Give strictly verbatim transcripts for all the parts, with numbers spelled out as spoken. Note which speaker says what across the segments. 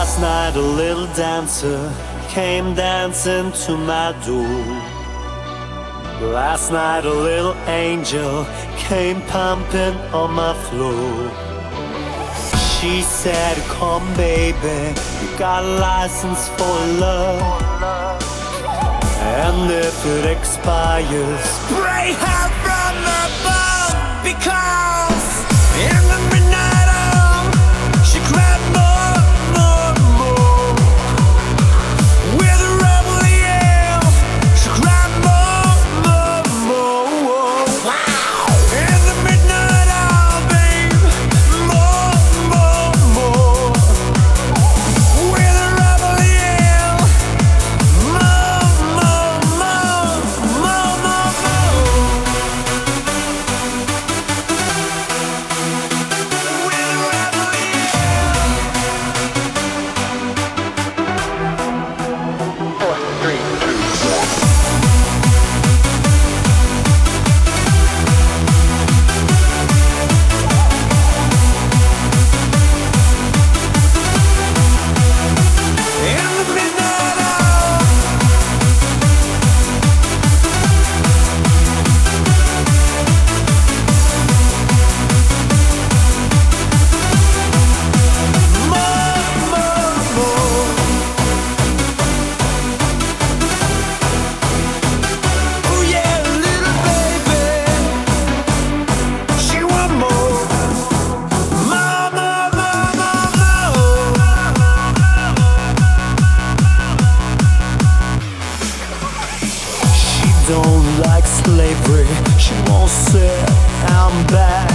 Speaker 1: Last night a little dancer came dancing to my door. Last night a little angel came pumping on my floor. She said, come baby, you got a license for love, and if it expires, pray her from above. Because in the midnight hour, she grabbed more, more, more. With a rebel yell, she grabbed more, more, more. Wow! In the midnight hour, babe, more, more, more. With a rebel yell, more, more, more, more, more, more. With a rebel yell.
Speaker 2: Four, three, two, one.
Speaker 1: In the midnight hour, more, more, more. Oh yeah, little baby, she want more, more, more, more, more, more. She don't like slavery, she won't say I'm back.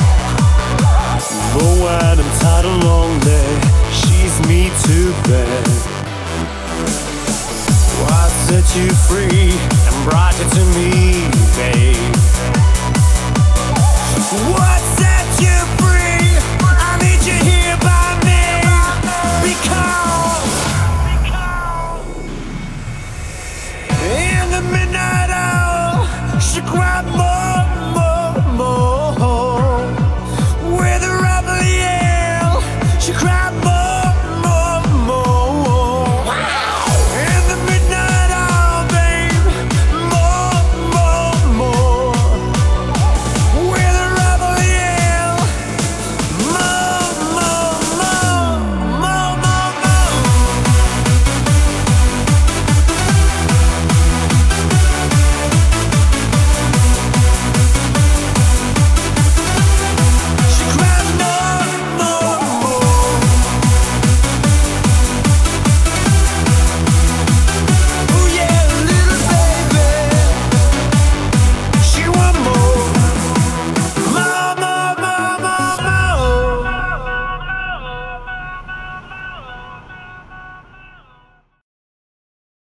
Speaker 1: But when I'm tired and lonely, she's me to bed. Why set you free and brought you to me, babe? What